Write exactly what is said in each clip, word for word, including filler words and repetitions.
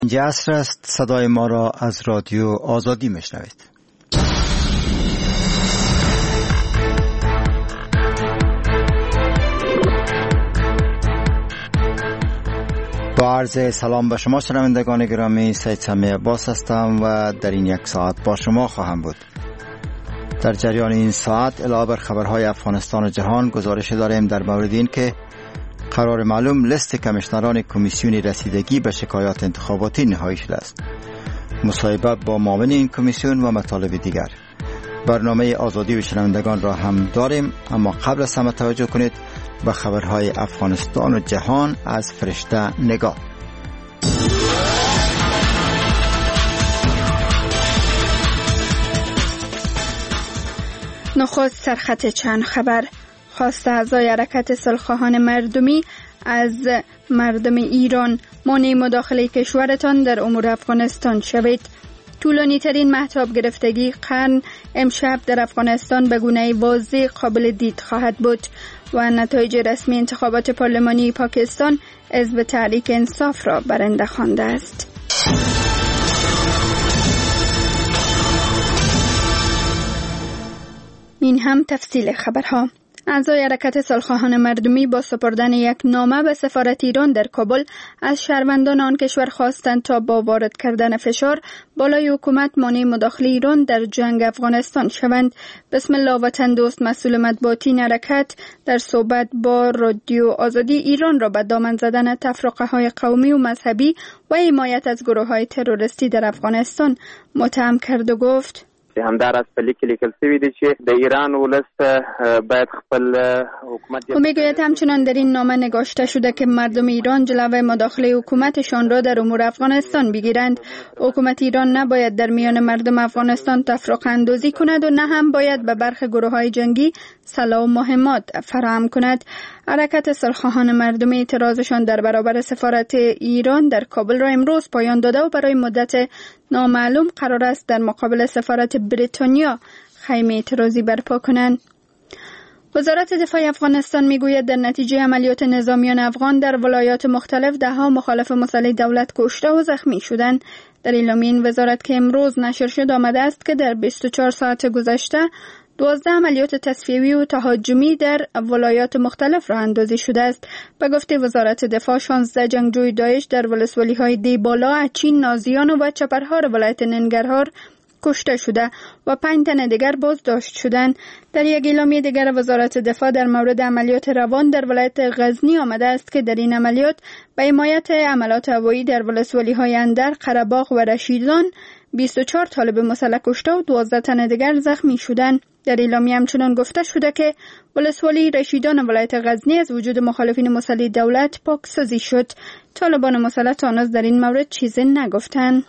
اینجا عصر است. صدای ما را از رادیو آزادی میشنوید. با عرض سلام به شما شنوندگان گرامی، سید سمی عباس هستم و در این یک ساعت با شما خواهم بود. در جریان این ساعت علاوه بر خبرهای افغانستان و جهان گزارش داریم در مورد این که قرار معلوم لیست کمیشنران کمیسیون رسیدگی به شکایات انتخاباتی نهایی شده است. مصاحبه با معاون این کمیسیون و مطالب دیگر. برنامه آزادی و شنوندگان را هم داریم، اما قبل از همه توجه کنید به خبرهای افغانستان و جهان از فرشته نگاه. نخست سرخط چند خبر. خواست اعضای حرکت صلح‌خواهان مردمی از مردم ایران مانع مداخله کشورتان در امور افغانستان شوید. طولانی ترین مهتاب گرفتگی قرن امشب در افغانستان به گونه واضح قابل دید خواهد بود و نتایج رسمی انتخابات پارلمانی پاکستان حزب تحریک انصاف را برنده خوانده است. این هم تفصیل خبرها. اعضای حرکت صلح‌خواهان مردمی با سپردن یک نامه به سفارت ایران در کابل از شهروندان آن کشور خواستند تا با وارد کردن فشار بالای حکومت مانع مداخله ایران در جنگ افغانستان شوند. بسم الله وطن دوست مسئول مطبوعاتی این حرکت در صحبت با رادیو آزادی ایران را به دامن زدن تفرقه‌های قومی و مذهبی و حمایت از گروه‌های تروریستی در افغانستان متهم کرد و گفت همدار از پلی که لیکل سوی دی چې د ایران ولست باید خپل حکومت و میگوید همچنان در این نامه نگاشته شده که مردم ایران جلوه مداخله حکومتشان را در امور افغانستان بگیرند. حکومت ایران نباید در میان مردم افغانستان تفرقه اندازی کند و نه هم باید به برخی گروه‌های جنگی سلاح و مهمات فراهم کند. حرکت صلح‌خواهان مردمی اعتراضشان در برابر سفارت ایران در کابل را امروز پایان داده و برای مدت نامعلوم قرار است در مقابل سفارت بریتانیا خیمه اعتراضی برپا کنند. وزارت دفاع افغانستان میگوید در نتیجه عملیات نظامیان افغان در ولایات مختلف ده ها مخالف مسلح دولت کشته و زخمی شدند. در اعلامیه این وزارت که امروز نشر شد آمده است که در بیست و چهار ساعت گذشته دوازده عملیات تصفیوی و تهاجمی در ولایات مختلف راه اندازی شده است. به گفته وزارت دفاع شانزده جنگجوی داعش در ولسوالی‌های دیبالا، اچین، نازیان و چپرهار ولایت ننگرهار کشته شده و پنج تن دیگر بازداشت شدند. در یک اعلامیه دیگر وزارت دفاع در مورد عملیات روان در ولایت غزنی آمده است که در این عملیات به حمایت عملیات هوایی در ولسوالی‌های اندر، قره‌باغ و رشیدان بیست و چهار طالب مسلح کشته و دوازده تن دیگر زخمی شدند. در اعلامیه همچنان گفته شده که ولسوالی رشیدان ولایت غزنی از وجود مخالفین مسلح دولت پاکسازی شد. طالبان مسلح تا هنوز در این مورد چیزی نگفتند.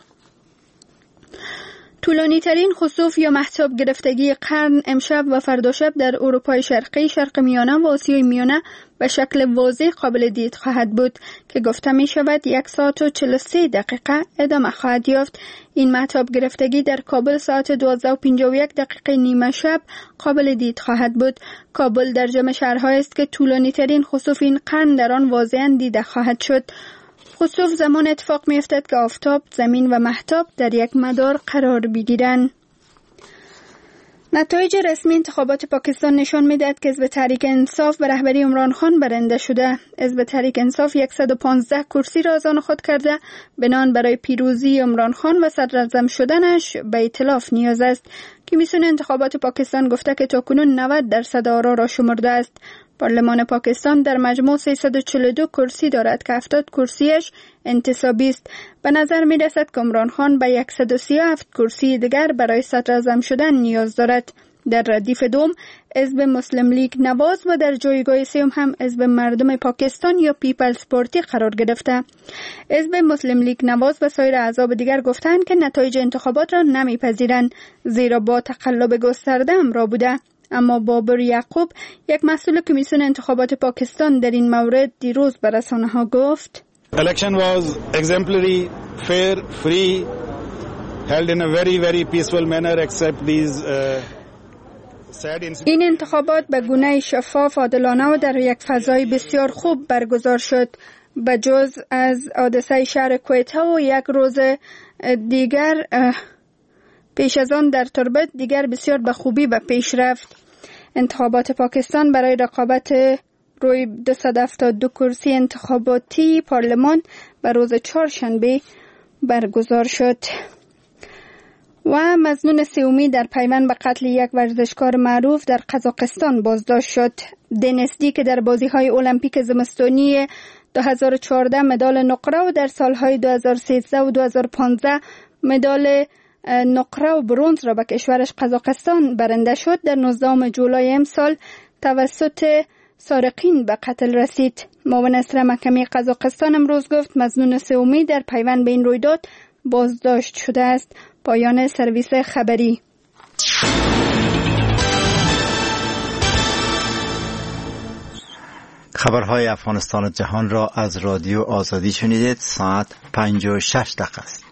طولانی ترین خسوف یا مهتاب گرفتگی قرن امشب و فردا شب در اروپای شرقی، شرق میانه و آسیای میانه به شکل واضح قابل دید خواهد بود که گفته می شود یک ساعت و چهل و سه دقیقه ادامه خواهد یافت. این مهتاب گرفتگی در کابل ساعت دوازده و پنجاه و یک دقیقه نیمه شب قابل دید خواهد بود. کابل در جمع شهرهایی است که طولانی ترین خسوف این قرن در آن واضحاً دیده خواهد شد. خسوف زمان اتفاق می افتد که آفتاب، زمین و مهتاب در یک مدار قرار بگیرند. نتایج رسمی انتخابات پاکستان نشان می‌دهد که حزب تحریک انصاف به رهبری عمران خان برنده شده. حزب تحریک انصاف صد و پانزده کرسی را از آن خود کرده. بنان برای پیروزی عمران خان و صدراعظم شدنش به ائتلاف نیاز است. کمیسیون انتخابات پاکستان گفته که تاکنون نود درصد آرا را شمرده است. پارلمان پاکستان در مجموع سیصد و چهل و دو کرسی دارد که هفتاد کرسیش انتصابی است. به نظر می رسد که عمران خان به صد و سی و هفت کرسی دیگر برای صدراعظم شدن نیاز دارد. در ردیف دوم حزب مسلم لیگ نواز و در جایگاه سوم هم حزب مردم پاکستان یا پیپلز پارتی قرار گرفته. حزب مسلم لیگ نواز و سایر احزاب دیگر گفتند که نتایج انتخابات را نمیپذیرند زیرا با تقلب گسترده همراه بوده. اما بابر یعقوب، یک مسئول کمیسیون انتخابات پاکستان، در این مورد دیروز به رسانه‌ها گفت Election was exemplary, fair, free, held in a very very peaceful manner except these uh, این انتخابات به گونه شفاف، عادلانه و در یک فضای بسیار خوب برگزار شد به جز از حادثه شهر کویته و یک روز دیگر پیش از آن در تربت دیگر بسیار به خوبی به پیش رفت. انتخابات پاکستان برای رقابت روی دویست و هفتاد و دو کرسی انتخاباتی پارلمان به روز چهارشنبه برگزار شد. و مظنون سومی در پیوند به قتل یک ورزشکار معروف در قزاقستان بازداشت شد. دنیسدی که در بازی‌های المپیک زمستانی دو هزار و چهارده مدال نقره و در سالهای دو هزار و سیزده و دو هزار و پانزده مدال نقره و برنز را به کشورش قزاقستان برنده شد، در نوزدهم جولای امسال توسط سارقین به قتل رسید. معاون اصل محکمه قزاقستان امروز گفت مظنون سومی در پیوند به این رویداد بازداشت شده است. پایان سرویس خبری. خبرهای افغانستان و جهان را از رادیو آزادی شنیدید. ساعت پنج و شش دقیقه است.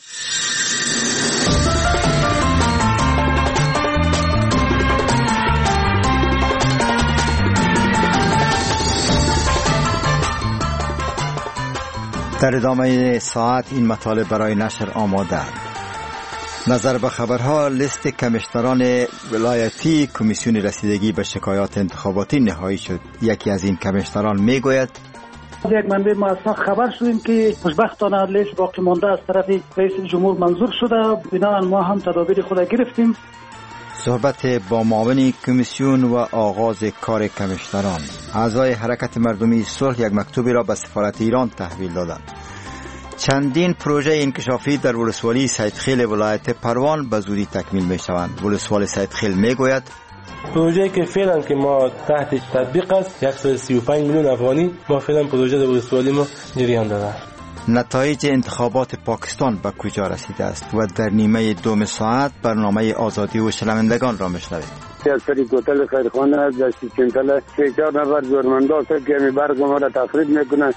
در ادامه ساعت این مطالب برای نشر آماده. نظر به خبرها، لیست کمیشنران ولایتی کمیسیون رسیدگی به شکایات انتخاباتی نهایی شد. یکی از این کمیشنران میگوید یک منبع موثق خبر شدیم که خوشبختانه لیست باقی مانده از طرف رئیس جمهور منظور شده. بنابراین ما هم تدابیر خود گرفتیم. صحبت با معاون کمیسیون و آغاز کار کمیشنران. اعضای حرکت مردمی صلح یک مکتوبی را به سفارت ایران تحویل دادند. چندین پروژه انکشافی در ولسوالی سیدخیل ولایت پروان به زودی تکمیل می شوند. ولسوالی سیدخیل می گوید پروژه که فعلا که ما تحت تطبیق است صد و سی و پنج میلیون افغانی ما فعلا پروژه در ولسوالی ما جریان دارد. نتایج انتخابات پاکستان به کجا رسیده است و در نیمه دوم ساعت برنامه آزادی و شنوندگان را میشنوید. از سری کوتل خیرخانه از دستی چنتل سه چهار نفر جرمنده هست که می برگ ما را تفرید میکنند.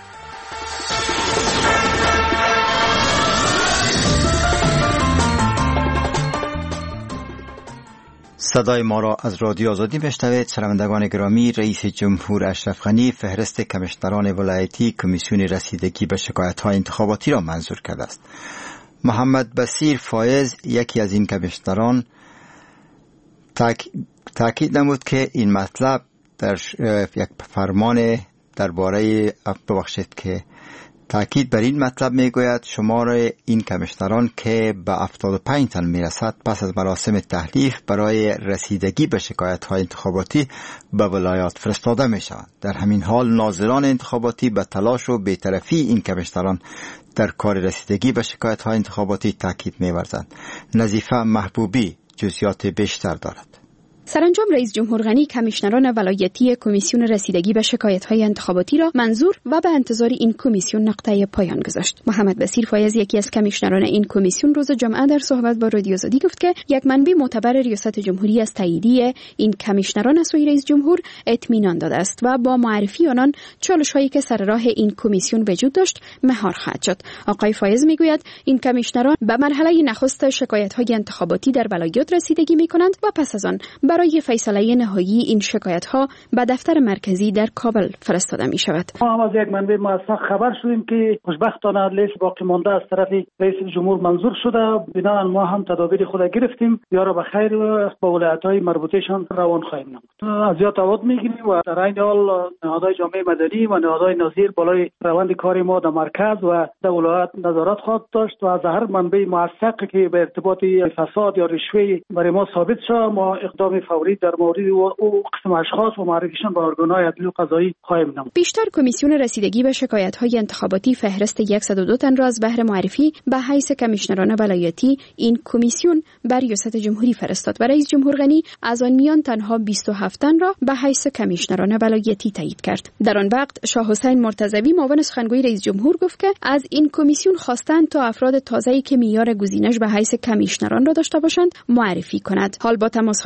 صدای ما را از رادیو آزادی میشنوید. شنوندگان گرامی، رئیس جمهور اشرف غنی فهرست کمیشنران ولایتی کمیسیون رسیدگی به شکایت‌های انتخاباتی را منظور کرده است. محمد بصیر فایز، یکی از این کمیشنران، تاکید نمود که این مطلب در یک فرمان درباره ببخشید که تاکید بر این مطلب میگوید شمار این کمیشنران که به هفتاد و پنج تن میرسد پس از مراسم تحلیف برای رسیدگی به شکایت‌های انتخاباتی به ولایات فرستاده میشوند. در همین حال ناظران انتخاباتی به تلاش و بی‌طرفی این کمیشنران در کار رسیدگی به شکایت‌های انتخاباتی تاکید می‌ورزند. نظیفه محبوبی جزئیات بیشتر دارد. سرانجام رئیس جمهور غنی کمیشنران ولایتی کمیسیون رسیدگی به شکایت‌های انتخاباتی را منظور و به انتظار این کمیسیون نقطه پایان گذاشت. محمد بصیر فایز، یکی از کمیشنران این کمیسیون، روز جمعه در صحبت با رادیو آزادی گفت که یک منبع معتبر ریاست جمهوری از تاییدیه این کمیشنران از سوی رئیس جمهور اطمینان داده است و با معرفی آنان چالش‌هایی که سر راه این کمیسیون وجود داشت مهار خواهد شد. آقای فایز میگوید این کمیشنران به مرحله نخست شکایت‌های انتخاباتی در ولایات رسیدگی می‌کنند و پس از آن برای فیصله نهایی این شکایت‌ها به دفتر مرکزی در کابل فرستاده می شود. ما هم از یک منبع موثق خبر شدیم که خوشبختانه لیست باقی مانده از طرف رئیس جمهور منظور شده. بنابراین ما هم تدابیر خود گرفتیم. یا را به خیر با ولایت‌های مربوطه‌شان روان خواهیم نمود. از یاد عوض می‌گیریم و در این حال نهادهای جامعه مدنی و نهادهای نظیر بالای روند کار ما در مرکز و در ولایت نظارت خواهد داشت و از هر منبع موثقی که به ارتباط فساد یا رشوه برای ما ثابت شود ما اقدام فوری در مورد او قسم اشخاص و معرفیشان به ارگان‌های عدلی و قضایی خواهیم نمود. بیشتر کمیسیون رسیدگی به شکایت‌های انتخاباتی فهرست صد و دو تن را از بهر معرفی به حیث کمیشنران ولایتی این کمیسیون بر ریاست جمهوری فرستاد و رئیس جمهور غنی از آن میان تنها بیست و هفت تن را به حیث کمیشنران ولایتی تایید کرد. در آن وقت شاه حسین مرتضوی معاون سخنگوی رئیس جمهور گفت که از این کمیسیون خواستند تا افراد تازه‌ای که معیار گزینش به حیث کمیشنران را داشته باشند معرفی کند. حال با تماس‌های مکرر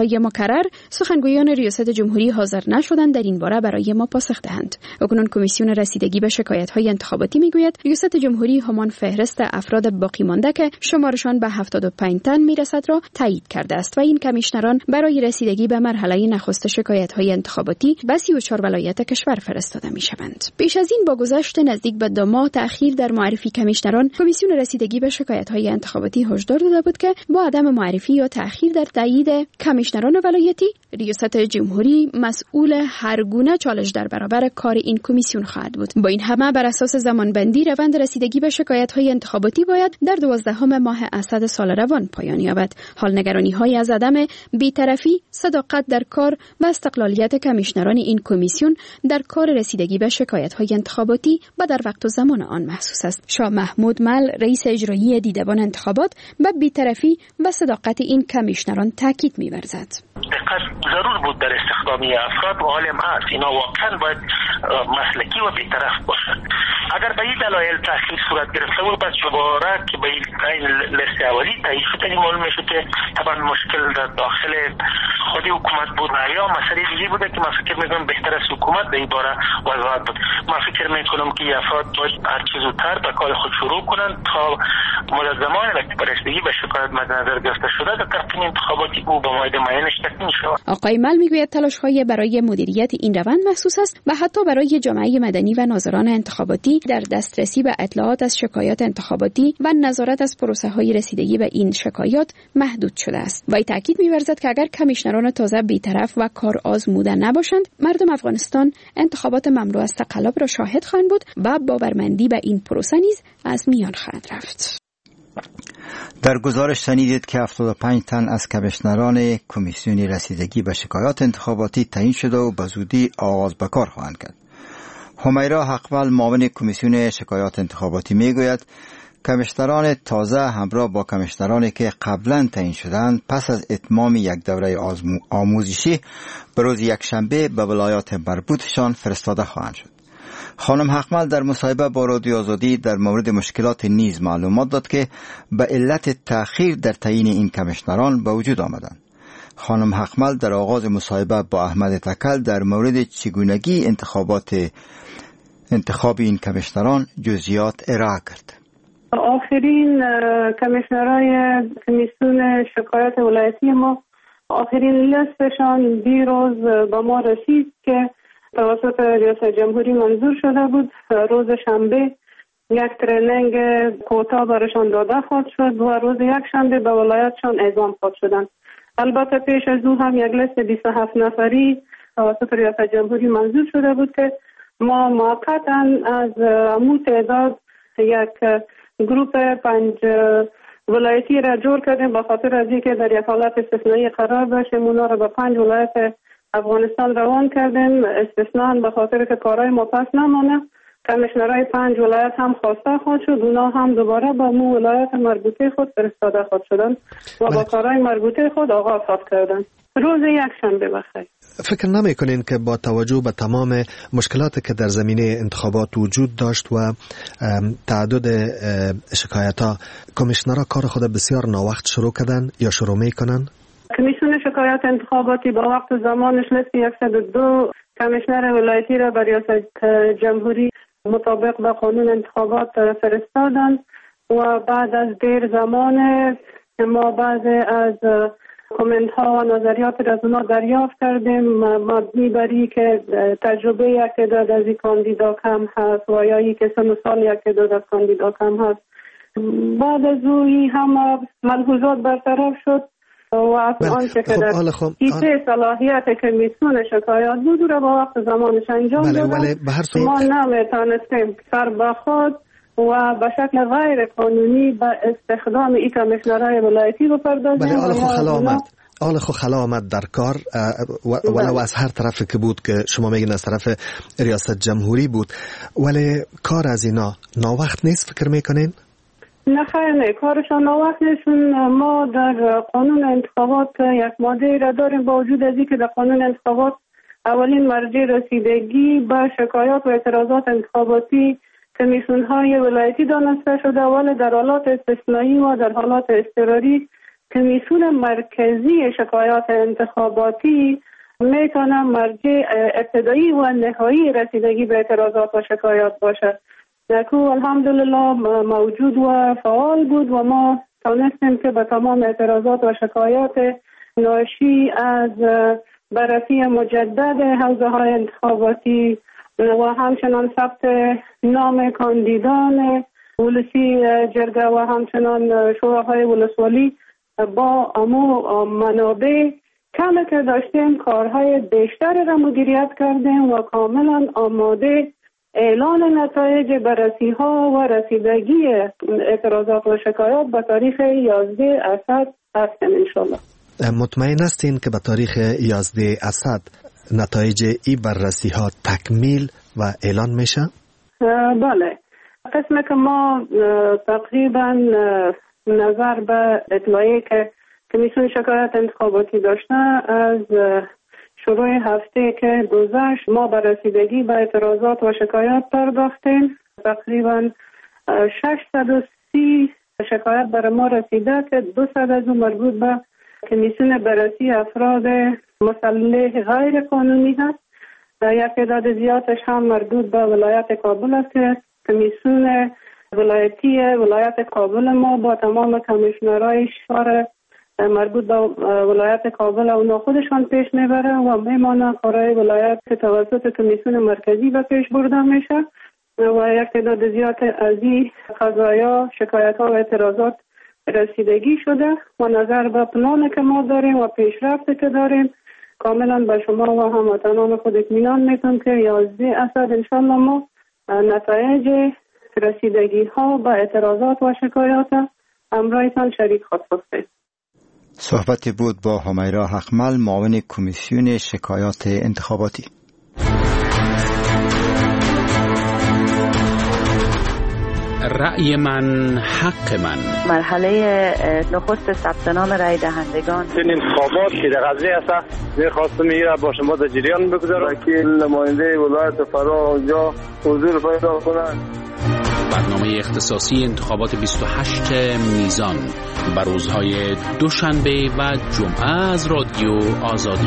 مقرر سخنگویان ریاست جمهوری حاضر نشدند در این باره برای ما پاسخ دهند. اکنون کمیسیون رسیدگی به شکایت‌های انتخاباتی میگوید ریاست جمهوری همان فهرست افراد باقی مانده که شمارشان به هفتاد و پنج تن میرسد را تایید کرده است و این کمیشنران برای رسیدگی به مرحله نخست شکایت‌های انتخاباتی به سی و چهار ولایت کشور فرستاده میشوند. پیش از این با گذشت نزدیک به دو ماه تأخیر در معرفی کمیشنران، کمیسیون رسیدگی به شکایت‌های انتخاباتی هشدار داده بود که با عدم معرفی یا تأخیر در تایید کمیشنران ولایتی، ریاست جمهوری مسئول هر گونه چالش در برابر کار این کمیسیون خواهد بود. با این همه بر اساس زمانبندی روند رسیدگی به شکایت‌های انتخاباتی باید در دوازدهم ماه اسد سال روان پایان یابد. حال نگرانی‌های از عدم بی‌طرفی، صداقت در کار و استقلالیت کمیشنران این کمیسیون در کار رسیدگی به شکایت‌های انتخاباتی و در وقت و زمان آن محسوس است. شاه محمود مل، رئیس اجرایی دیدبان انتخابات، به بی‌طرفی و صداقت این کمیشنران تاکید می‌ورزد. دقت ضرور بود در استخدامی افراد و عالم است. اینا واقعا باید مسلکی و بی‌طرف باشند. اگر به این دلایل تأخیر صورت گرفته بود، پس دوباره که به این لیست اولی تایید شد، معلوم میشد که طبعا مشکل در داخل خود حکومت بود یا مسئله دیگه بوده که من فکر میکنم بهتر از حکومت به این باره وضاحت بود. من فکر میکنم که افراد باید هر چیز زودتر به کار خود شروع کنند تا مدت زمانی که برسیدگی به شکایت مد نظر گرفته شده در تقسیم انتخاباتی او به موعد معینش تکمیل شود. آقای مل میگوید تلاش‌های برای مدیریت این روند محسوس است و حتی برای جامعه مدنی و ناظران انتخاباتی در دسترسی به اطلاعات از شکایات انتخاباتی و نظارت از پروسه‌های رسیدگی به این شکایات محدود شده است. وی تاکید می‌ورزد که اگر کمیشنران تازه بی‌طرف و کار آزموده نباشند، مردم افغانستان انتخابات مملو از تقلب را شاهد خواهند بود و باورمندی به این پروسه نیز از میان خواهد رفت. در گزارش شنیدید که هفتاد و پنج تن از کمیشنران کمیسیون رسیدگی به شکایات انتخاباتی تعیین شده و به زودی آغاز به کار خواهند کرد. همیرا حقوال، معاون کمیسیون شکایات انتخاباتی میگوید کمیشنران تازه همراه با کمیشنرانی که قبلا تعیین شدند پس از اتمام یک دوره آموزشی به روز یکشنبه به ولایات مربوطشان فرستاده خواهند شد. خانم حقمل در مصاحبه با رادیو آزادی در مورد مشکلات نیز معلومات داد که به علت تأخیر در تعیین این کمیشنران به وجود آمدند. خانم حقمل در آغاز مصاحبه با احمد تکل در مورد چگونگی انتخابات انتخاب این کمیشنران جزئیات ارائه کرد. آخرین کمیشنرای کمیسیون شکایت ولایتی ما آخرین لیستشان دیروز با ما رسید که توسط ریاست جمهوری منظور شده بود. روز شنبه یک ترینینگ کوتا برشان داده خواهد شد و روز یک شنبه به ولایتشان اعزام خواهد شدند. البته پیش از او هم یک لیست بیست و هفت نفری توسط ریاست جمهوری منظور شده بود که ما موقتا از امو تعداد یک گروپ پنج ولایتی را جور کردیم به خاطر از اینکه در یک حالت استثنایی قرار داشتیم. اونا را به پنج ولایت افغانستان روان کردیم استثناء به خاطر که کارهای ما پس نمانه. کمیشنرهای پنج ولایت هم خواسته خواهد شد، اونا هم دوباره با مو ولایت مربوطه خود فرستاده خواهد شدن و با کارهای مربوطه خود آغاز خواهد کردن روز یک شنبه بخیر. فکر نمی کنین که با توجه به تمام مشکلاتی که در زمینه انتخابات وجود داشت و تعدد شکایت ها، کمیشنرها کار خود بسیار ناوقت شروع کردن یا شروع می کنن؟ کمیسیون شکایت انتخاباتی با وقت و زمانش لیست صد و دو کمیشنر ولایتی را بر ریاست جمهوری مطابق با قانون انتخابات فرستادند و بعد از دیر زمان ما بعض از کامنت ها و نظریات را از اونا دریافت کردیم مبنی بری که تجربه یک تعداد از این کاندیدا کم هست و یا ای که سن و سال یک تعداد از کاندیدا کم هست. بعد از اوی هم ملحوظات برطرف شد و از آنچه که در کیسه صلاحیت کمیسیون شکایات بود را با وقت زمانش انجام بله، دادن. ما نمیتانستیم سر به خود و به شکل غیر قانونی به استخدام ای کمیشنرهای ولایتی بپردازیم. بله، آل خو خلا آمد آل خو خلا آمد در کار ولو از هر طرف که بود که شما میگین از طرف ریاست جمهوری بود، ولی کار از اینا ناوقت نیست فکر میکنین؟ نه خیر نه، کارشان ناوقت نیست. ما در قانون انتخابات یک ماده را داریم با وجود از اینکه در قانون انتخابات اولین مرجع رسیدگی به شکایات و اعتراضات انتخاباتی کمیسیون‌های ولایتی دانسته شده، ولی در حالات استثنایی و در حالات اضطراری کمیسیون مرکزی شکایات انتخاباتی میتونه مرجع ابتدایی و نهایی رسیدگی به اعتراضات و شکایات باشه که الحمدلله موجود و فعال بود و ما تونستیم که به تمام اعتراضات و شکایات ناشی از بررسی مجدد حوزه های انتخاباتی و همچنان ثبت نام کاندیدان ولسی جرگه و همچنان شوراهای ولسوالی با امو منابع کمی که داشتیم کارهای بیشتر را مدیریت کردیم و کاملا آماده اعلان نتایج بررسی ها و رسیدگی اعتراضات و شکایات به تاریخ یازده اسد هستیم انشالله. مطمئن هستین که به تاریخ یازده اسد نتایج ای بررسی ها تکمیل و اعلان میشه؟ بله، قسم که ما تقریبا نظر به اطلاعی که کمیسیون شکایات انتخاباتی داشته از شروع هفته که گذشت ما به رسیدگی به اعتراضات و شکایات پرداختیم. تقریبا ششصد و سی شکایت برای ما رسیده که دویست از اون مربوط به کمیسیون بررسی افراد مسلح غیر قانونی هست. یک تعداد زیادش هم مربوط به ولایت کابل است که کمیسیون ولایتی ولایت کابل ما با تمام کمیشنرهای شهر مربوط به ولایت کابل اونا خودشان پیش میبره و میمانه کارهای ولایت توسط کمیسیون مرکزی به پیش برده میشه و یک تعداد زیاد از این قضایا شکایت ها و اعتراضات رسیدگی شده و نظر به پلان که ما داریم و پیشرفت که داریم کاملا به شما و هموطنان خود اطمینان میتونم که یازده اسد انشالله ما نتایج رسیدگی ها به اعتراضات و شکایات همراهتان شریک خود هستیم. صحبتی بود با همیرا حقمل، معاون کمیسیون شکایات انتخاباتی. رأی من حق من. مرحله نخست ثبت نام رای دهندگان این انتخابات که در قضیه است می‌خواستم میره با شما در جریان بگذارم که نماینده ولایت فرا اونجا حضور پیدا کنند. برنامه اختصاصی انتخابات بیست و هشت میزان بر روزهای دوشنبه و جمعه از رادیو آزادی.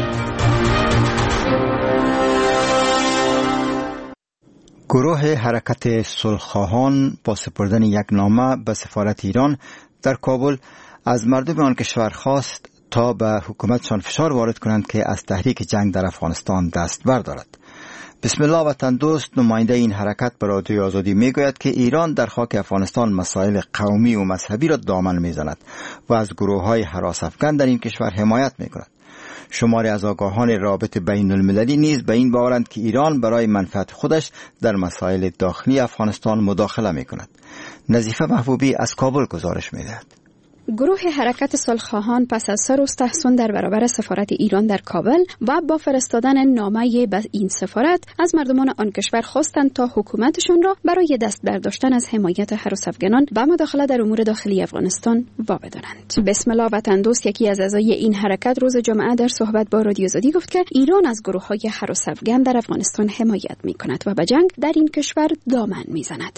گروه حرکت صلح‌خواهان با سپردن یک نامه به سفارت ایران در کابل از مردم آن کشور خواست تا به حکومتشان فشار وارد کنند که از تحریک جنگ در افغانستان دست بردارد. بسم الله وطن دوست نماینده این حرکت به رادیوی آزادی میگوید که ایران در خاک افغانستان مسائل قومی و مذهبی را دامن میزند و از گروه‌های هراس افکن در این کشور حمایت میکند. شماری از آگاهان رابطه بین المللی نیز به این باورند که ایران برای منفعت خودش در مسائل داخلی افغانستان مداخله میکند. نظیفه محبوبی از کابل گزارش میدهد. گروه حرکت صلح‌خواهان پس از سه روز تحصن در برابر سفارت ایران در کابل و با فرستادن نامه به این سفارت از مردمان آن کشور خواستند تا حکومتشان را برای دست برداشتن از حمایت هراس افغانان و مداخله در امور داخلی افغانستان وابدارند. بسم الله وطن دوست یکی از اعضای این حرکت روز جمعه در صحبت با رادیو آزادی گفت که ایران از گروه‌های هراس افغان در افغانستان حمایت می‌کند و به جنگ در این کشور دامن می‌زند.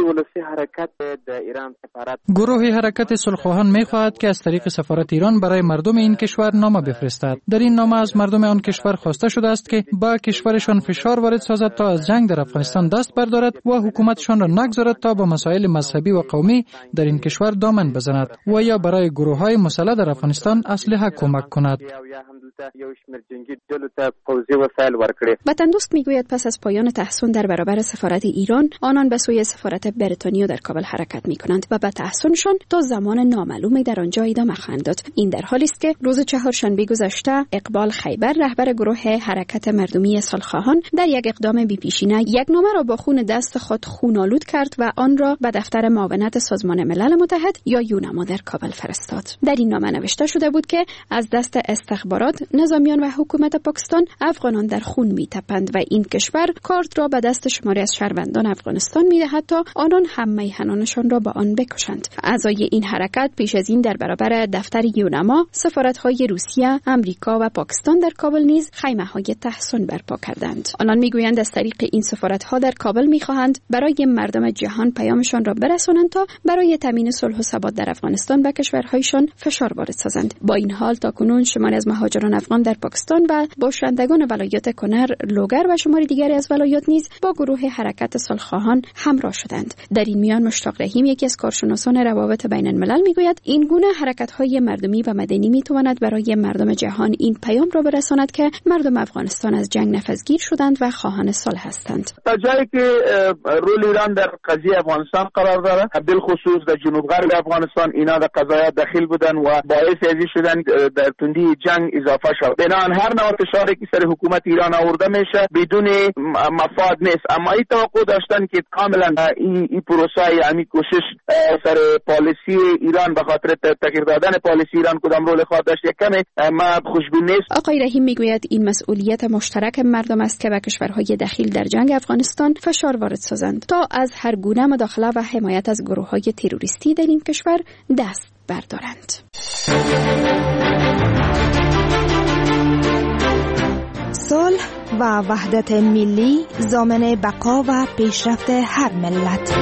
گروه حرکت صلح‌خواهان می‌خواهد که از طریق سفارت ایران برای مردم این کشور نامه بفرستد. در این نامه از مردم آن کشور خواسته شده است که با کشورشان فشار وارد سازد تا از جنگ در افغانستان دست بردارد و حکومتشان را نگذارد تا با مسائل مذهبی و قومی در این کشور دامن بزند و یا برای گروه‌های مسلح در افغانستان اسلحه کمک کند. وطن دوست میگوید پس از پایان تحصن در برابر سفارت ایران آنان به سوی سفارت بریتانیا در کابل حرکت می‌کنند و به تحصنشان تا زمان نامعلوم در آنجا ادامه خواهند داد. این در حالی است که روز چهارشنبه گذشته اقبال خیبر رهبر گروه حرکت مردمی صلح‌خواهان در یک اقدام بی‌پیشینه یک نامه را با خون دست خود خون‌آلود کرد و آن را به دفتر معاونت سازمان ملل متحد یا یونما در کابل فرستاد. در این نامه نوشته شده بود که از دست استخبارات، نظامیان و حکومت پاکستان افغانان در خون می‌تپند و این کشور کارت را به دست شماری از شهروندان افغانستان می‌دهد تا آنان هم میهنانشان را با آن بکشند. اعضای این حرکت پیش پیش از این در برابر دفتر یونما سفارت‌های روسیه، امریکا و پاکستان در کابل نیز خیمه‌های تحصن برپا کردند. آنان میگویند از طریق این سفارت‌ها در کابل می‌خواهند برای مردم جهان پیامشان را برسانند تا برای تامین صلح و ثبات در افغانستان به کشورهایشان فشار وارد سازند. با این حال تاکنون شماری از مهاجران افغان در پاکستان و باشندگان ولایت کنر، لوگر و شماری دیگری از ولایات نیز با گروه حرکت صلح‌خواهان همراه شدند. در این میان مشتاق رحیم، یکی از کارشناسان روابط بین الملل، میگوید این گونه حرکت‌های مردمی و مدنی میتواند برای مردم جهان این پیام را برساند که مردم افغانستان از جنگ نفسگیر شدند و خواهان صلح هستند. تا جایی که رول ایران در قضیه افغانستان قرار داره، بالخصوص در جنوب غرب افغانستان اینا در قضایا دخیل بودن و باعث ازی شدن در تندی جنگ اضافه شد. بنابراین هر نوع فشاری که سر حکومت ایران آورده میشه بدون مفاد نیست، اما این توقع داشتن که کاملا این این پروسه یعنی کوشش سر پالیسی ایران به خاطر تغییر دادن پالیسی ایران کدام رول خواهد داشت کمی ما خوشبین نیست. آقای رحیم میگوید این مسئولیت مشترک مردم است که به کشورهای دخیل در جنگ افغانستان فشار وارد سازند تا از هر گونه مداخله و حمایت از گروه‌های تروریستی در این کشور دست بردارند. صلح و وحدت ملی ضامن بقا و پیشرفت هر ملت.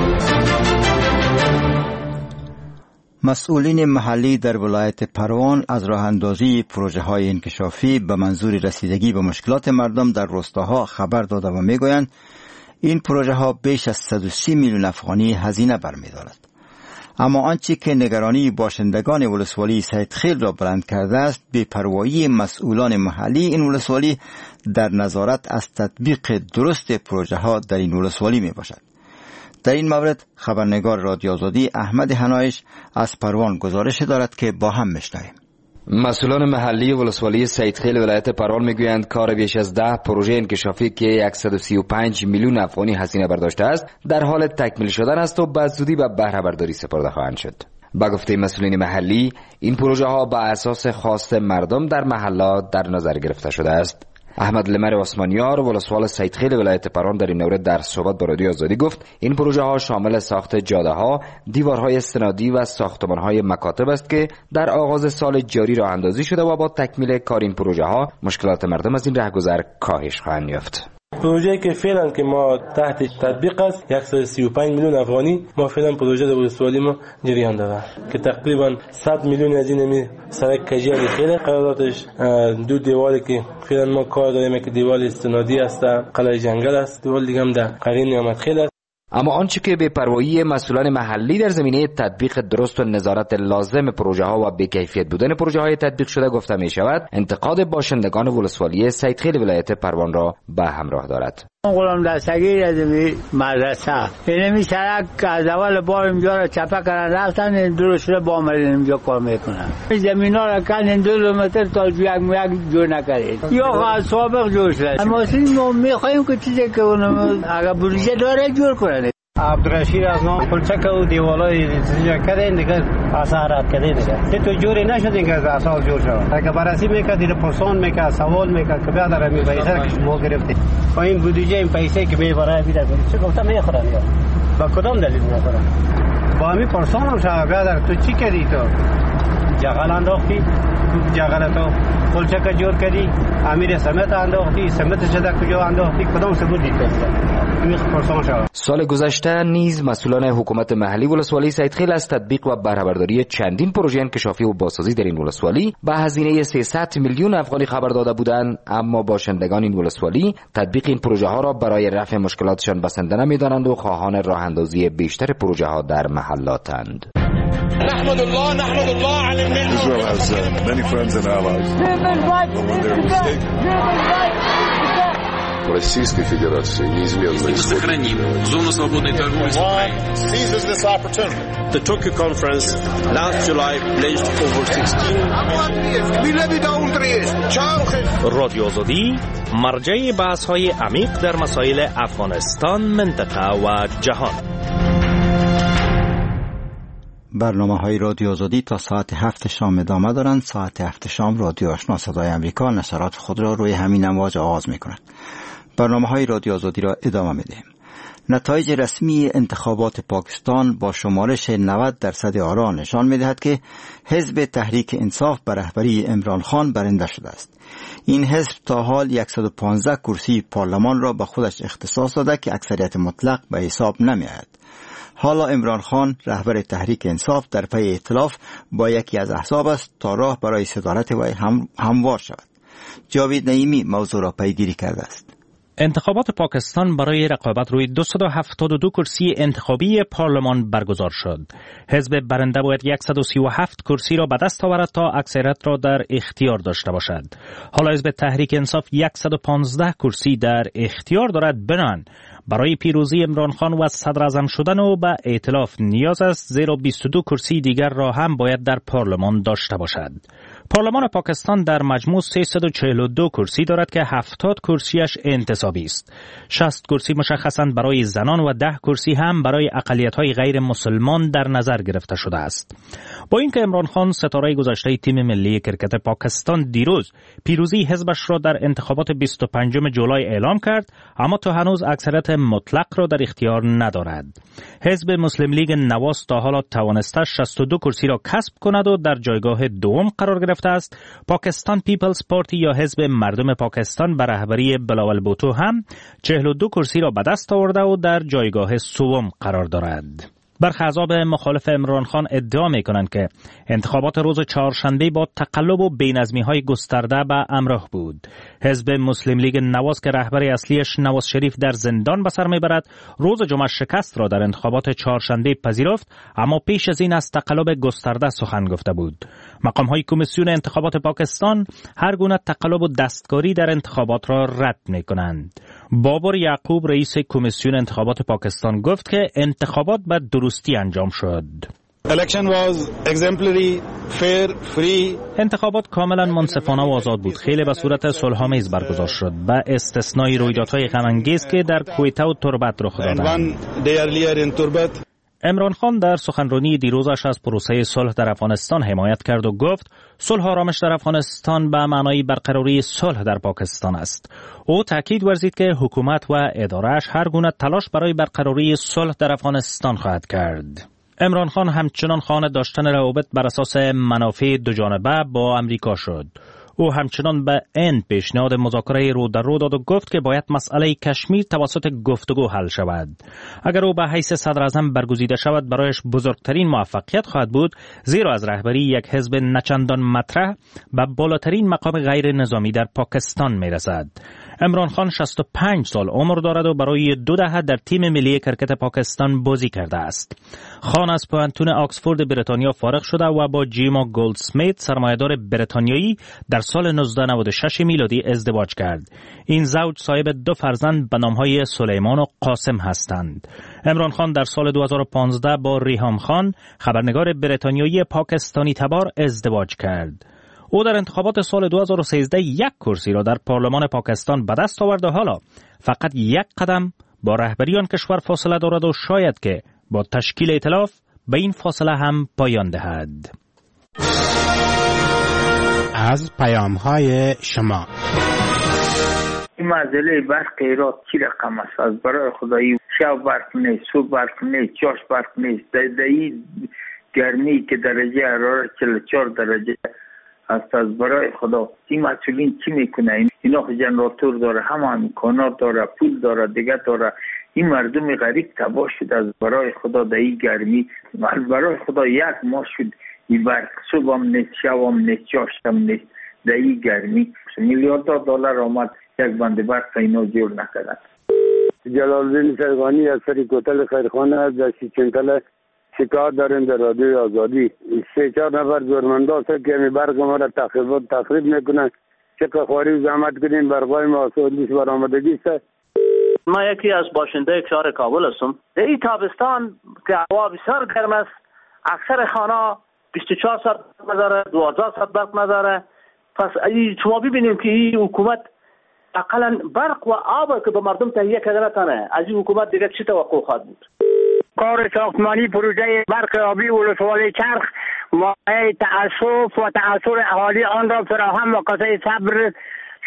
مسئولین محلی در ولایت پروان از راه اندازی پروژه های انکشافی به منظور رسیدگی به مشکلات مردم در روستاها خبر داده و میگویند این پروژه ها بیش از صد و سی میلیون افغانی هزینه برمی‌دارد. اما آنچه که نگرانی باشندگان ولسوالی سیدخیل را بلند کرده است، بی‌پروایی مسئولان محلی این ولسوالی در نظارت از تطبیق درست پروژه ها در این ولسوالی می باشد. در این مورد خبرنگار رادیو آزادی احمد حنایش از پروان گزارش دارد که با هم میشنویم. مسئولان محلی ولسوالی سیدخیل ولایت پروان میگویند کار بیش از ده پروژه انکشافی که صد و سی و پنج میلیون افغانی هزینه برداشته است در حال تکمیل شدن است و به زودی به بهره برداری سپرده خواهند شد. با گفته مسئولین محلی این پروژه ها بر اساس خواست مردم در محلات در نظر گرفته شده است. احمد لمر عثمانیار ولسوال سیدخیل ولایت پروان در این مورد در صحبت با رادیو آزادی گفت این پروژه ها شامل ساخت جاده ها، دیوارهای استنادی و ساختمان های مکاتب است که در آغاز سال جاری راه اندازی شده و با تکمیل کار این پروژه ها مشکلات مردم از این رهگذر کاهش خواهند یافت. پروژه‌ای که فعلا که ما تحت تطبیق است صد و سی و پنج میلیون افغانی ما فعلا پروژه در ولسوالی ما جریان داره که تقریبا صد میلیون از این می سرک کجی خیلی قراردادش دو دیواری که فعلا ما کار داریم که دیوار استنادی است، قلعه جنگل است، دیوار دیگه هم در قرین نعمت خیل است. اما آنچه که به پروایی مسئولان محلی در زمینه تطبیق درست و نظارت لازم پروژه ها و بی‌کیفیت بودن پروژه های تطبیق شده گفته می شود، انتقاد باشندگان ولسوالی سیدخیل ولایت پروان را به همراه دارد. غلام دستگیر از مدرسه اینمی سرک که از اول بار اینجا را چپه کردن رفتن درست شده با آمدن اینجا کار میکنن. زمین ها را کندن دو کیلومتر تا یک یک جور نکردید یا سابق جور شده. اما ما میخوایم که چیزی که اونم اگر بودجه داره جور کنه. عبدالرشید از نام پلچک و دیوالای چیزا کردن دیگه اثرات کردن دیگه تو جوری نشدین که از اساس جور شد. اگه بررسی میکرد دیگه پرسون میکرد سوال میکرد که بیادر می پیسه که شما گرفتید با این بودجه این پیسه که میبره بیاد چه گفتم میخورن یا با کدام دلیل میخورن با همین پرسون هم شد بیادر تو چی کردی تو جغل انداختی جغل تو پلچک جور کردی امیر سمت انداختی سمت شده کجا انداختی کدام ثبوت دید سال گذشته نیز مسئولان حکومت محلی ولسوالی سیدخیل از تطبیق و بهره برداری چندین پروژه انکشافی و بازسازی در این ولسوالی به هزینه سیصد میلیون افغانی خبر داده بودند، اما باشندگان این ولسوالی تطبیق این پروژه ها را برای رفع مشکلاتشان بسنده نمی‌دانند و خواهان راه اندازی بیشتر پروژه ها در محلاتند. نحمد الله نحمد الله على النعمة. Israel has uh, many friends and allies. Российской Федерации неизменно сохраним зону свободной торговли с Украиной. Seizes this opportunity. The Tokyo conference last July pledged over sixteen رادیو آزادی مرجع بحث‌های عمیق در مسائل افغانستان، منطقه و جهان. برنامه های رادیو آزادی تا ساعت هفت شام ادامه دارند. ساعت هفت شام رادیو آشنا صدای امریکا نشرات خود را روی همین امواج آغاز می کند. برنامه های رادیو آزادی را ادامه می دهیم. نتایج رسمی انتخابات پاکستان با شمارش نود درصد آرا نشان می‌دهد که حزب تحریک انصاف به رهبری عمران خان برنده شده است. این حزب تا حال صد و پانزده کرسی پارلمان را به خودش اختصاص داده که اکثریت مطلق به حساب نمی‌آید. حالا عمران خان رهبر تحریک انصاف در پی ائتلاف با یکی از احزاب است تا راه برای صدارت وی هم هموار شود. جاوید نعیمی موضوع را پیگیری کرده است. انتخابات پاکستان برای رقابت روی دویست و هفتاد و دو کرسی انتخابی پارلمان برگزار شد. حزب برنده باید صد و سی و هفت کرسی را به دست آورد تا اکثریت را در اختیار داشته باشد. حالا حزب تحریک انصاف صد و پانزده کرسی در اختیار دارد. بنان برای پیروزی عمران خان و صدر اعظم شدن او به ائتلاف نیاز است، زیرا بیست و دو کرسی دیگر را هم باید در پارلمان داشته باشد. پارلمان پاکستان در مجموع سیصد و چهل و دو کرسی دارد که هفتاد کرسیش انتصابی است. شصت کرسی مشخصاً برای زنان و ده کرسی هم برای اقلیت‌های غیر مسلمان در نظر گرفته شده است. با اینکه عمران خان ستاره گذشته تیم ملی کرکت پاکستان دیروز پیروزی حزبش را در انتخابات بیست و پنجم جولای اعلام کرد، اما تا هنوز اکثریت مطلق را در اختیار ندارد. حزب مسلم لیگ نواز تا حالا توانسته شصت و دو کرسی را کسب کند و در جایگاه دوم قرار گرفته است. پاکستان پیپلز پارتی یا حزب مردم پاکستان به رهبری بلاول بوتو هم چهل و دو کرسی را به دست آورده و در جایگاه سوم قرار دارد. برخی احزاب مخالف عمران خان ادعا می‌کنند که انتخابات روز چهارشنبه با تقلب و بی‌نظمی‌های گسترده به همراه بود. حزب مسلم لیگ نواز که رهبر اصلیش نواز شریف در زندان به سر می‌برد، روز جمعه شکست را در انتخابات چهارشنبه پذیرفت، اما پیش از این از تقلب گسترده سخن گفته بود. مقام‌های کمیسیون انتخابات پاکستان هر گونه تقلب و دستکاری در انتخابات را رد می‌کنند. بابر یعقوب رئیس کمیسیون انتخابات پاکستان گفت که انتخابات به درستی انجام شد. Election was exemplary, fair, free. انتخابات کاملا منصفانه و آزاد بود. خیلی به صورت صلح‌آمیز برگزار شد، به استثنای رویدادهای غم‌انگیز که در کویته و تربت رخ دادند. عمران خان در سخنرانی دیروزش از پروسه صلح در افغانستان حمایت کرد و گفت صلح و آرامش در افغانستان به معنای برقراری صلح در پاکستان است. او تاکید ورزید که حکومت و اداره‌اش هر گونه تلاش برای برقراری صلح در افغانستان خواهد کرد. عمران خان همچنان خواهان داشتن روابط بر اساس منافع دوجانبه با امریکا شد. او همچنان به این پیشنهاد مذاکره رو در رو داد و گفت که باید مسئله کشمیر توسط گفتگو حل شود. اگر او به حیث صدر اعظم برگزیده شود برایش بزرگترین موفقیت خواهد بود، زیرا از رهبری یک حزب نچندان مطرح به بالاترین مقام غیر نظامی در پاکستان میرسد. عمران خان شصت و پنج سال عمر دارد و برای دو دهه در تیم ملی کرکت پاکستان بازی کرده است. خان از پوهنتون آکسفورد بریتانیا فارغ شده و با جیما گولدسمیت سرمایه‌دار بریتانیایی در سال نوزده نود و شش میلادی ازدواج کرد. این زوج صاحب دو فرزند به نام‌های سلیمان و قاسم هستند. عمران خان در سال دو هزار و پانزده با ریحام خان خبرنگار بریتانیایی پاکستانی تبار ازدواج کرد. او در انتخابات سال دو هزار و سیزده یک کرسی را در پارلمان پاکستان به دست آورد و حالا فقط یک قدم با رهبری آن کشور فاصله دارد و شاید که با تشکیل ائتلاف به این فاصله هم پایان دهد. از پیام‌های شما این مسئله برق ایراد چی رقم است؟ از برای خدایی شب برق نیست، صبح برق نیست، جاش برق نیست. در این گرمی که درجه حرارت چهل و چهار درجه است، از برای خدا این مسئولین چی میکنه؟ اینا جنراتور داره، همه امکانات داره، پول داره، دیگه داره. این مردم غریب تباه شد. از برای خدا در این گرمی، از برای خدا یک ماه شد این برق، صبح هم نیست، شب هم نیست، جاش هم نیست. در این گرمی میلیاردها دلار آمد یک بند برق اینا جور نکردن. جلال‌الدین سرگانی از سری کوتل خیرخانه در سیچنتل شکایت داریم در رادیو آزادی. سه چهار نفر جرمنده هست که همی برق ما را تخریب تخریب میکنن. چقدر خواری زحمت کنیم برقای ما سودیش برآمدگی است. ما یکی از باشنده شهر کابل هستم. در این تابستان که هوا بسیار گرم است، اکثر خانه بیست و چهار ساعت نداره، دوازده ساعت برق نداره. پس شما ببینیم که این حکومت اقلا برق و آب که به مردم تهیه کرده نتانه، از این حکومت دیگه چی توقع خواهد بود؟ کار ساختمانی پروژه برق آبی ولسوالی چرخ مایه تأسف و تأثیر اهالی آن را فراهم و قصه صبر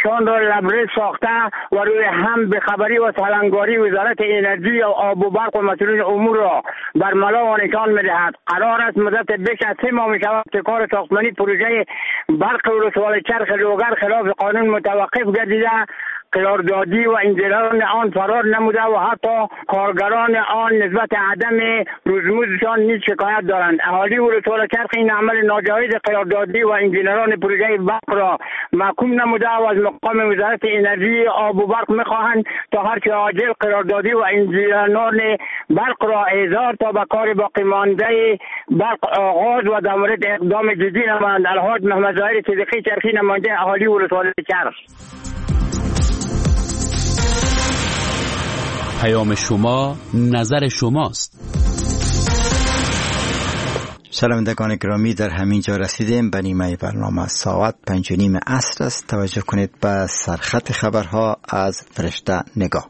شان را لبریز ساخته و روی هم به خبری و سالنگاری وزارت انرژی و آب و برق و مسئولین امور را بر ملا و نشان می‌دهد. قرار است مدت بیش از سه ماه می‌شود که کار ساختمانی پروژه برق ولسوالی چرخ لوگر خلاف قانون متوقف گردیده، قراردادی و انجیران آن فرار نموده و حتی کارگران آن نسبت عدم روزمزدشان نیز شکایت دارند. اهالی ولسوالی چرخ این عمل ناجایز قراردادی و انجیران پروژه برق را محکوم نموده و از مقام وزارت انرژی آب و برق می‌خواهند تا هر چه عاجل قراردادی و انجیران برق را احضار تا به کار باقی مانده برق آغاز و در مورد اقدام جدی نمایند. الحاج محمد ظاهر صدیقی چرخی، نماینده اهالی ولسوالی چرخ. پیام شما نظر شماست. شنوندگان گرامی، در همین جا رسیدیم به نیمه برنامه. ساعت پنج و نیم عصر است. توجه کنید به سرخط خبرها از فرشته نگاه.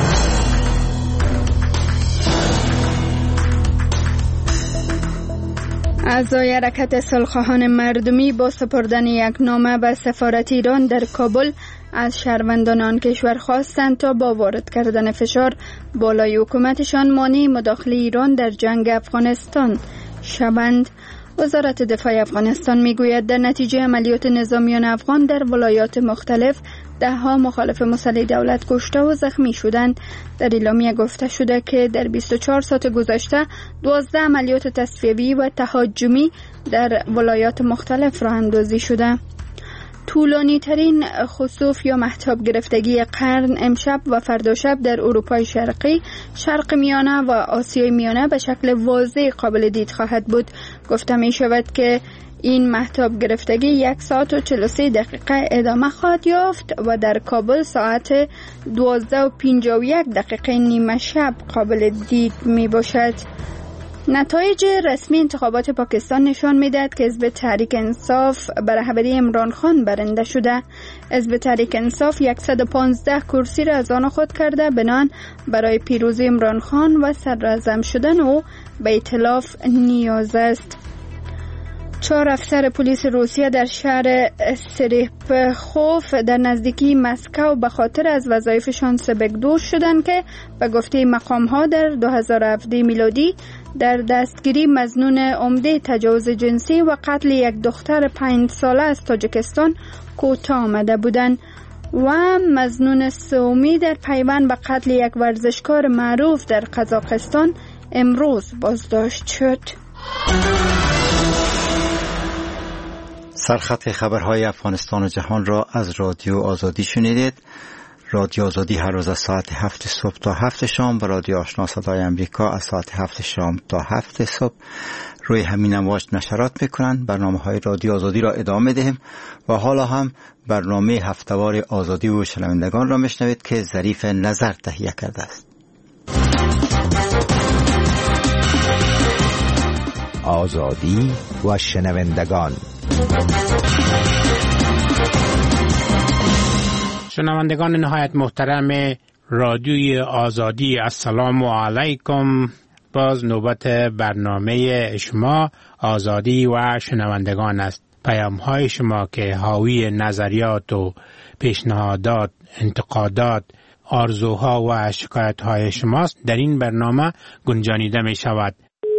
اعضای حرکت صلح‌خواهان مردمی با سپردن یک نامه به سفارت ایران در کابل از شهروندان آن کشور خواستند تا با وارد کردن فشار بالای حکومتشان مانع مداخله ایران در جنگ افغانستان شوند. وزارت دفاع افغانستان میگوید در نتیجه عملیات نظامیان افغان در ولایات مختلف ده ها مخالف مسلح دولت کشته و زخمی شدند. در اعلامیه گفته شده که در بیست و چهار ساعت گذشته دوازده عملیات تصفیه‌ای و تهاجمی در ولایات مختلف راه اندازی شده. طولانی ترین خسوف یا مهتاب گرفتگی قرن امشب و فردا شب در اروپای شرقی، شرق میانه و آسیای میانه به شکل واضح قابل دید خواهد بود. گفته می شود که این مهتاب گرفتگی یک ساعت و چهل و سه دقیقه ادامه خواهد یافت و در کابل ساعت دوازده و پنجاه و یک دقیقه نیمه شب قابل دید می باشد. نتایج رسمی انتخابات پاکستان نشان می‌دهد که حزب تحریک انصاف به رهبری عمران خان برنده شده. حزب تحریک انصاف صد و پانزده کرسی را از آن خود کرده بنان برای پیروزی عمران خان و سررزم شدن او به ائتلاف نیاز است. چهار افسر پلیس روسیه در شهر سریپخوف در نزدیکی مسکو به خاطر از وظایفشان سبکدوش شدند که به گفته مقام‌ها در دو هزار و هفده میلادی در دستگیری مظنون عمده تجاوز جنسی و قتل یک دختر پنج ساله از تاجیکستان کوتاه آمده بودند و مظنون سومی در پیوند به قتل یک ورزشکار معروف در قزاقستان امروز بازداشت شد. سرخط خبرهای افغانستان و جهان را از رادیو آزادی شنیدید. رادیو آزادی هر روز از ساعت هفت صبح تا هفت شام و رادیو آشنا صدای امریکا از ساعت هفت شام تا هفت صبح روی همین امواج نشرات میکنند. برنامه های رادیو آزادی را ادامه دهیم و حالا هم برنامه هفتهوار آزادی و شنوندگان را میشنوید که ظریف نظر تهیه کرده است. آزادی و شنوندگان. شنوندگان نهایت محترم رادیوی آزادی، السلام علیکم. باز نوبت برنامه شما آزادی و شنوندگان است. پیام های شما که حاوی نظریات و پیشنهادات، انتقادات، آرزوها و شکایت های شماست در این برنامه گنجانیده می شود.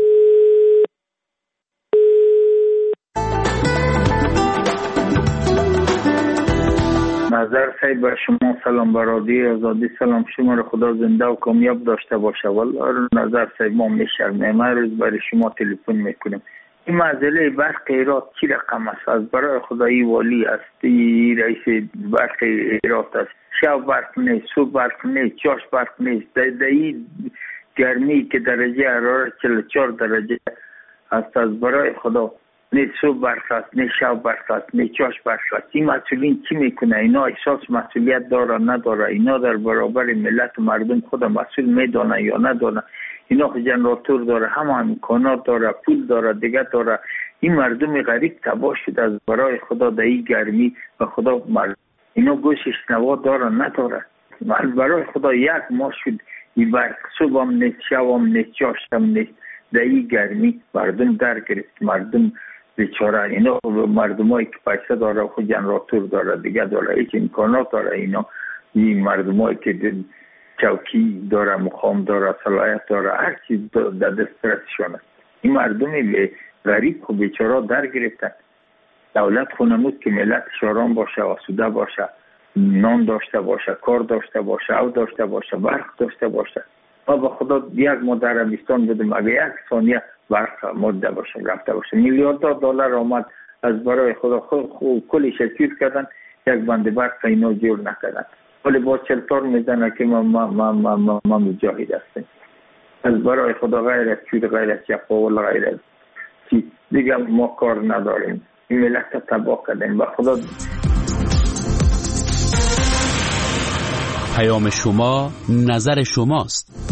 نظر صاحب به شما سلام، به رادیو آزادی سلام. شما را خدا زنده و کامیاب داشته باشه. والله نظر صاحب ما میشرمیم هر روز برای شما تلفن میکنیم. این مسئله برق ایراد چی رقم است؟ از برای خدایی والی است، رئیس برق ایراد است. شب برق نیست، صبح برق نیست، چاش برق نیست. در این گرمی که درجه حرارت چهل و چهار درجه است، از برای خدا نه صبح برق است، نه شب برق است، نه چاش برق است. این مسئولین چی میکنه؟ اینا احساس مسئولیت داره نداره؟ اینا در برابر ملت و مردم خود مسئول میدانه یا ندانه؟ اینا جنراتور داره، همه امکانات داره، پول داره، دیگه داره. این مردم غریب تباه شده از برای خدا در این گرمی و خدا مردم. اینا گوشش نوا داره نداره؟ از برای خدا یک ماه شد این برق، صبح هم نیست، شب هم نیست، چاش هم نیست. در این گرمی مردم در گرفت، مردم بیچاره اینا مردمایی که پیسه داره خود جنراتور داره دیگه داره هیچ امکانات داره اینا این مردمایی که چوکی داره مقام داره صلاحیت داره هر چیز در دسترسشون است این مردمی غریب خود بیچاره در گرفتن دولت خونمود که ملت شاران باشه آسوده باشه نان داشته باشه کار داشته باشه او داشته باشه برق داشته باشه ما به خدا یک ما در عربستان بودیم اگه یک ثانیه برق ماده باشه رفته باشه میلیاردها دلار آمد از برای خدا خود کلی شکیر کردن یک بند برق اینا جور نکردن ولی با چلتار میزنه که ما ما ما ما ما, ما مجاهد هستیم از برای خدا غیر از چود غیر از چپاول غیر از چی دیگه ما کار نداریم این ملت تباه کردیم به خدا. پیام شما نظر شماست.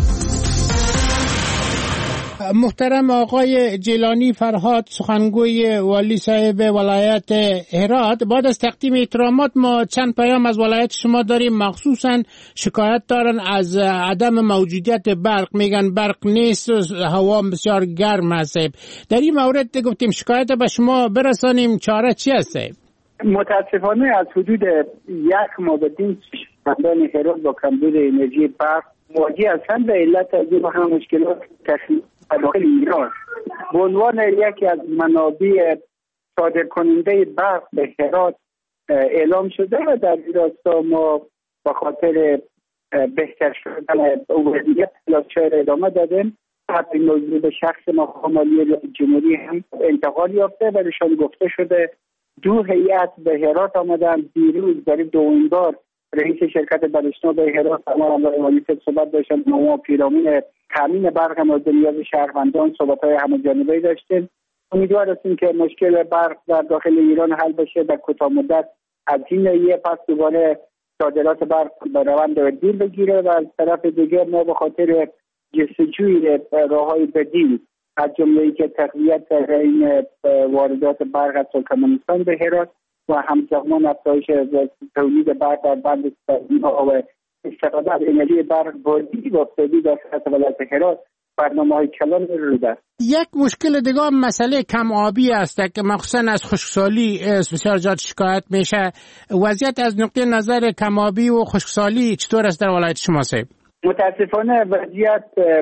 محترم آقای جیلانی فرهاد سخنگوی والی صاحب ولایت هرات بعد از تقدیم احترامات ما چند پیام از ولایت شما داریم مخصوصا شکایت دارن از عدم موجودیت برق میگن برق نیست هوا بسیار گرم هست در این مورد گفتیم شکایت به شما برسانیم چاره چی هست؟ متاسفانه از حدود یک ماه بدین شهروندان هرات با کمبود انرژی برق مواجه هستند به علت از این هم مشکلات تخلیق داخل ایران به عنوان یکی از منابع صادر کننده برق به هرات اعلام شده و در این راستا ما به خاطر بهتر شدن وضعیت تلاش‌های ادامه دادیم. حتی موضوع به شخص مقام مالی جمهوری هم انتقال یافته و نشان گفته شده دو هیئت به هرات آمدن. دیروز در دومین بار رئیس شرکت بلوچستان به هرات ما والی صحبت داشتن ما پیرامون تامین برق مورد نیاز شهروندان صحبت‌های همه‌جانبه داشتیم. امیدوار هستیم که مشکل برق در داخل ایران حل بشه در کوتاه مدت از این ناحیه پس دوباره صادرات برق به روند بدیل بگیره و از طرف دیگر ما به خاطر جستجوی راه‌های بدیل از جمله که تقویت این واردات برق از ترکمنستان به هرات و همزمان افزایش تولید برق در بند سازی‌ها و استفاده از انرژی برق بازی و افتادی در سطح ولایت هرات برنامه‌های کلان رو دارد. یک مشکل دیگه مسئله کم آبی است که مخصوصا از خشکسالی بسیار زیاد شکایت میشه. وضعیت از نقطه نظر کم آبی و خشکسالی چطور است در ولایت شما صاحب؟ متاسفانه وضعیت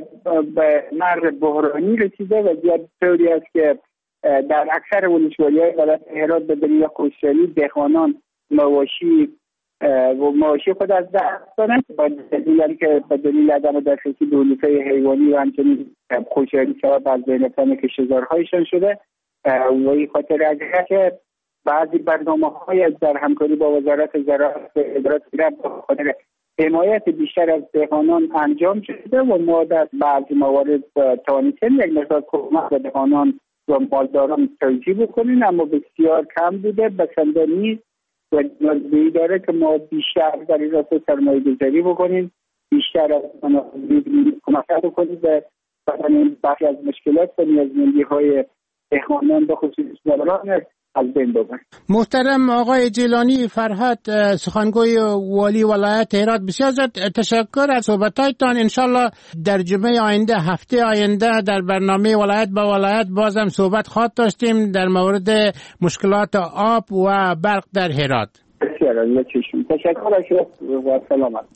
به مرز بحرانی رسیده. وضعیت طوری است که در اکثر ولسوالی‌های ولایت هرات به دلیل خشکسالی دهقانان مواشی و مواشی خود از دست دادند و دلیل که به دلیل عدم دسترسی به علوفه حیوانی و همچنین خشکسالی سبب از بین رفتن کشتزارهایشان شده و این خاطر اگر که بعضی برنامه‌های در همکاری با وزارت زراعت و ادارات ایران به خاطر حمایت بیشتر از دهقانان انجام شده و ما در بعضی موارد توانستیم یک مقدار کمک به دهقانان و مالداران توجیه بکنیم اما بسیار کم بوده بسنده نیست و نیازی داره که ما بیشتر در این راستا سرمایه گذاری بکنیم بیشتر از منابع کمک بکنیم به بدن برخی از مشکلات و نیازمندی های دهقانان به خصوص مالداران از بین ببریم. محترم آقای جیلانی فرهاد سخنگوی والی ولایت هرات بسیار زیاد تشکر از صحبتایتان. انشالله در جمعه آینده هفته آینده در برنامه ولایت با ولایت بازم صحبت خواهد داشتیم در مورد مشکلات آب و برق در هرات. بسیار عالی تشکر و سلامت.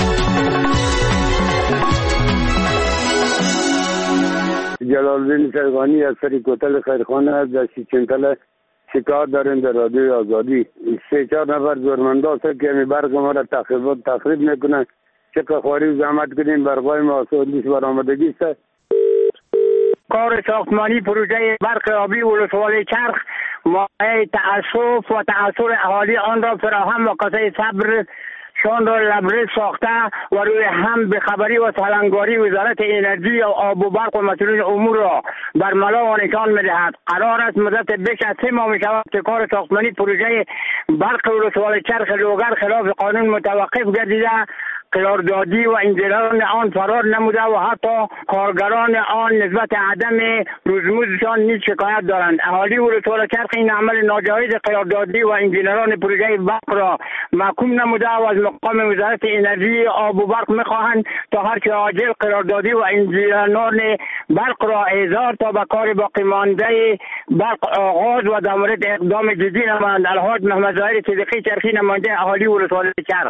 جلال‌الدین سرگانی از سری کوتل خیرخانه از دستی چنتل شکایت داریم در رادیوی آزادی. سه چهار نفر زورمنده هست که برق ما را تخریب تخریب میکنن. چقدر خواری و زحمت کنیم برقای ما سودیش برآمدگی است. کار ساختمانی پروژه برق آبی ولسوالی چرخ مایه تأسف و تأثیر اهالی آن را فراهم و قصه صبر شان را لبریز ساخته و روی هم به خبری و سالنگاری وزارت انرژی و آب و برق و مسئولین امور را در ملا و نشان می‌دهد. قرار است مدت بیش از سه ماه می‌شود که کار ساختمانی پروژه برق ولسوالی چرخ لوگر خلاف قانون متوقف گردیده قراردادی و انجینران آن فرار نموده و حتی کارگران آن نسبت عدم رزموزشان نیز شکایت دارند. اهالی ولسوالی چرخ این عمل ناجایز قراردادی و انجینران پروژه برق را محکوم نموده و از مقام وزارت انرژی آب و برق میخواهند تا هر چه عاجل قراردادی و انجینران برق را احضار تا به کار باقی مانده برق آغاز و در مورد اقدام جدی نمایند. الحاج محمد ظاهر صدیقی چرخی، نماینده اهالی ولسوالی چرخ.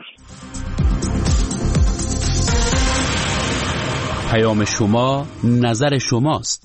پیام شما نظر شماست.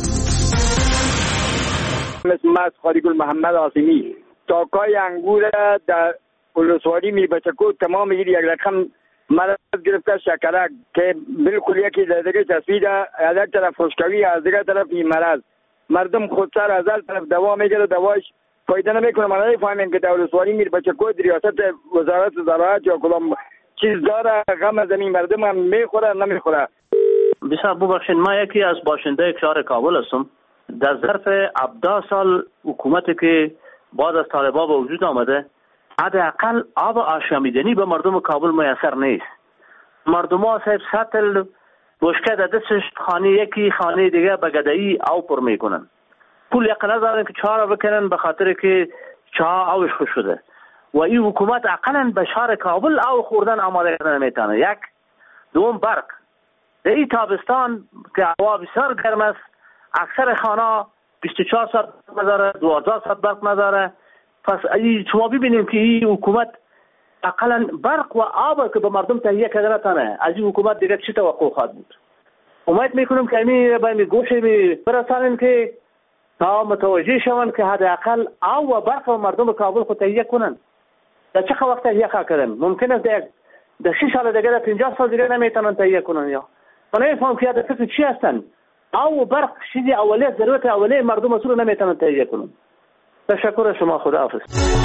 مثل من خاریگل محمد آسیمی تاکای انگور در ولسوالی میربچکو تمام این یک رقم مرض گرفته شکرک که بالکل یکی در دیگه تصویر از یک طرف خشکوی از دیگه طرف این مرض مردم خودسر از هر طرف دوا میگیره دوایش فایده نمیکنه. ما نمیفهمیم که در ولسوالی میربچکو ریاست وزارت زراعت یا کدام چیز داره غم زمین مردم هم میخوره نمیخوره. بسیار ببخشید، ما یکی از باشنده شهر کابل هستم. در ظرف هفده سال حکومتی که بعد از طالبان به وجود آمده حداقل آب آشامیدنی به مردم کابل میسر نیست. مردم ها صاحب سطل بشکه در دستش خانه یکی خانه دیگه به گدایی او پر میکنن. پول یقین ندارن که چهار بکنن به خاطر که چاه اوش خوش شده و این حکومت اقلا به شهر کابل او خوردن آماده کردن نمیتونه. یک دوم برق در این تابستان که هوا بسیار گرم است اکثر خانه بیست و چهار ساعت نداره، دوازده ساعت برق نداره. پس شما ببینیم که این حکومت اقلا برق و آب که به مردم تهیه کرده نتانه، از این حکومت دیگه چی توقع خواهد بود؟ امید میکنم که این به این گوشه می برسانیم که تا متوجه شوند که حداقل آب و برق و مردم کابل خود تهیه کنند. در چه وقت تهیه خواهد کردن؟ ممکن است در در شش سال دیگه، در پنجاه سال دیگه نمیتونن تهیه کنن. یا من نمیفهم که در فکر چی هستن؟ آب و برق چیزی اولیه ضرورت اولیه مردم اصول نمیتونن تهیه کنن. تشکر شما، خداحافظ.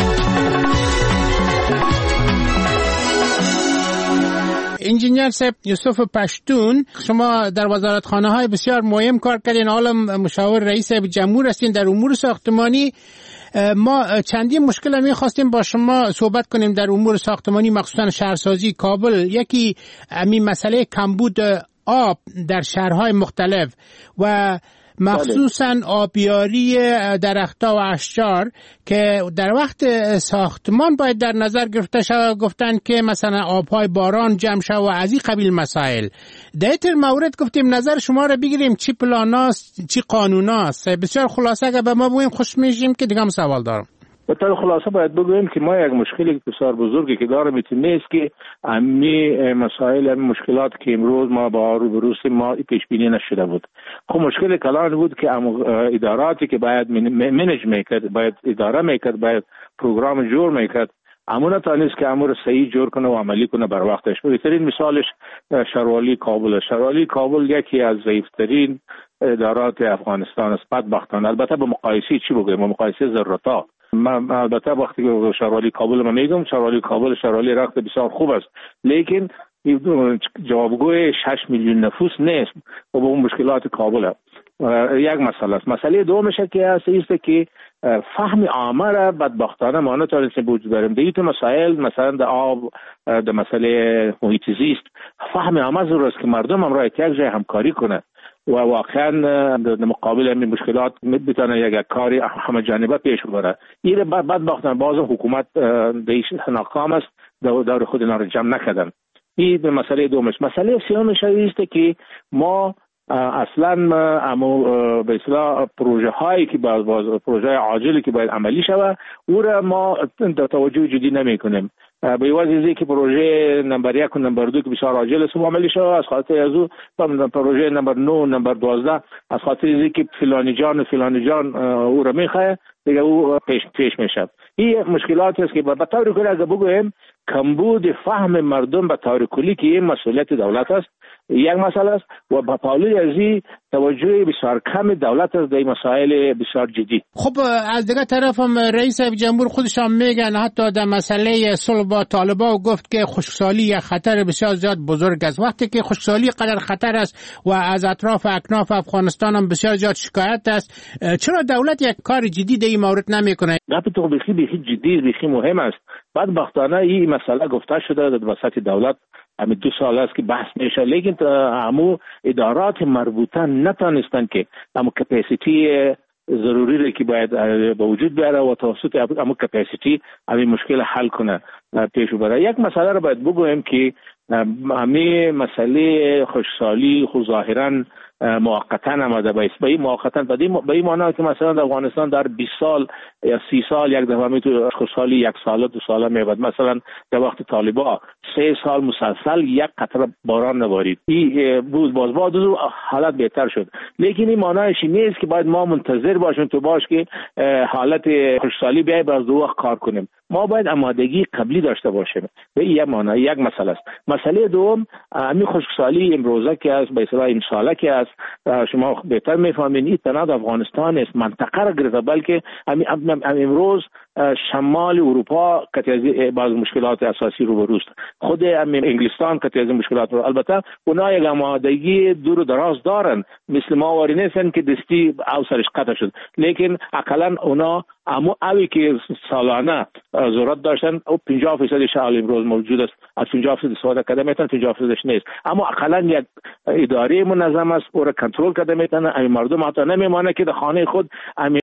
انجینیر صاحب یوسف پشتون، شما در وزارتخانه های بسیار مهم کار کردین، حالا مشاور رئیس جمهور هستین در امور ساختمانی. ما چندین مشکل می خواستیم با شما صحبت کنیم در امور ساختمانی، مخصوصا شهرسازی کابل. یکی همین مسئله کمبود آب در شهرهای مختلف و مخصوصا آبیاری درخت‌ها و اشجار که در وقت ساختمان باید در نظر گرفته شود. گفتن که مثلا آبهای باران جمع شود و از این قبیل مسائل. در این مورد گفتیم نظر شما را بگیریم، چی پلاناست چی قانوناست. بسیار خلاصه اگه به ما بگویم خوش میشیم که دیگه هم سوال دارم. به طور خلاصه باید بگویم که ما یک مشکلی بسیار بزرگی که داریم میتونه نیست که امی مسائل امی مشکلات که امروز ما با روبرو هستیم ما پیش بینی نشده بود. خب مشکل کلان بود که اداراتی که باید منیج میکرد، باید اداره میکرد، باید پروگرام جور میکرد، امون تا نیست که امور صحیح جور کنه و عملی کنه بر وقتش. بهترین مثالش شهروالی کابل. شهروالی کابل یکی از ضعیفترین ادارات افغانستان است بدبختانه. البته به مقایسه چی بگویم؟ مقایسه ذرتا. من البته وقتی که شهروالی کابل ما میگم، شهروالی کابل شهروالی رخت بسیار خوب است، لیکن جوابگوی شش میلیون نفوس نیست و به اون مشکلات کابل است. یک مسئله است. مسئله دومش که است است که فهم عامه را بدبختانه ما نتونستیم بوجود داریم. دیگه مسائل مثلا در آب، در مسئله محیط زیست، فهم عامه ضرور است که مردم هم را یک جای همکاری کنه و واقعا در مقابل این مشکلات بتونه یک کاری همه جانبه پیش ببره. این بدبختانه باز حکومت دیش ناکام است، دور خود اینا رو جمع نکردن. این مسئله دومش. مسئله سومش است که ما اصلا اما به اصطلاح پروژه هایی که باز باز پروژه عاجلی که باید عملی شود او را ما توجه جدی نمی کنیم. به واسطه اینکه پروژه نمبر یک و نمبر دو که بسیار عاجل است عملی شود، از خاطر از او پروژه نمبر نه نمبر دوازده از خاطر اینکه فلانی جان و فلانی جان او را میخواد دیگه او پیش پیش میشه. این مشکلات است که به طور کلی اگه بگویم کمبود فهم مردم به طور کلی که این مسئولیت دولت است یک مسئله است و با پاولی ازی توجه بسیار کم دولت است در مسائل بسیار جدی. خب از دیگه طرف هم رئیس جمهور خودش هم میگن حتی در مسئله صلح با طالبان گفت که خشکسالی یک خطر بسیار زیاد بزرگ است. وقتی که خشکسالی قدر خطر است و از اطراف اکناف افغانستان هم بسیار زیاد شکایت است، چرا دولت یک کار جدی در این این مورد نمیکنه؟ گپ تو بخی بخی جدی بخی مهم است. بدبختانه این مسئله گفته شده در وسط دولت همین دو سال است که بحث میشه، لیکن همو ادارات مربوطه نتانستن که همو کپاسیتی ضروری را که باید به وجود بیاره و توسط همو کپاسیتی همین مشکل حل کنه پیش بره. یک مسئله را باید بگویم که همین مسئله خوشحالی خود ظاهرا موقتا آمده به اسم این موقتا به این معنی که مثلا در افغانستان در بیست سال یا سی سال یک دفعه می تو خوشحالی یک سال دو سال میبود. مثلا در وقت طالبا سه سال مسلسل یک قطره باران نبارید، این بود باز بعد حالت بهتر شد. لیکن این معنیش نیست که باید ما منتظر باشیم تو باش که حالت خوشحالی بیای باز دو وقت کار کنیم. ما باید آمادگی قبلی داشته باشیم. به این یک معنی یک مسئله است. مسئله دوم همین خوشحالی امروزه که است به اصطلاح این ساله که است شما بهتر میفهمین این تنها افغانستان است منطقه را گرفته، بلکه امروز شمال اروپا که از بعض مشکلات اساسی رو بروست، خود انگلستان که از مشکلات رو، البته اونا یک آمادگی دور و دراز دارن مثل ما واری نیستن که دستی او سرش قطع شد، لیکن اقلا اونا اما اوی که سالانه ضرورت داشتن او پنجاه فیصد شغل امروز موجود است، از پنجاه فیصد استفاده کرده میتونن، پنجاه فیصدش نیست. اما اقلا یک اداره منظم است او را کنترل کرده میتونن. این مردم حتی نمیمانه که در خانه خود